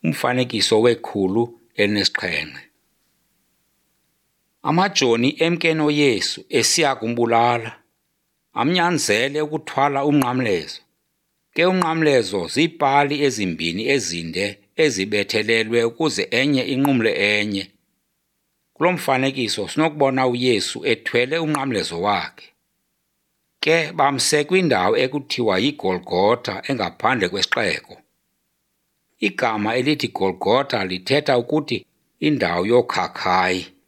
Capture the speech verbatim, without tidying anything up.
Umfanekiso wekhulu elinesixhenxe. Amajoni emke noYesu esiya kumbulala, amnyanzele ukuthwala unqamlezo. Ke unqamlezo ziipali ezimbini ezinde ezibethelelwe ukuze enye inqumle enye. Kulo mfanekiso sinokubona uYesu ethwele unqamlezo wakhe. Ke bamse kwindawo ekuthiwa yiGolgotha engaphandle kwesixeko. Igama elithi Golgotha lithetha ukuthi indawo yokhakhayi.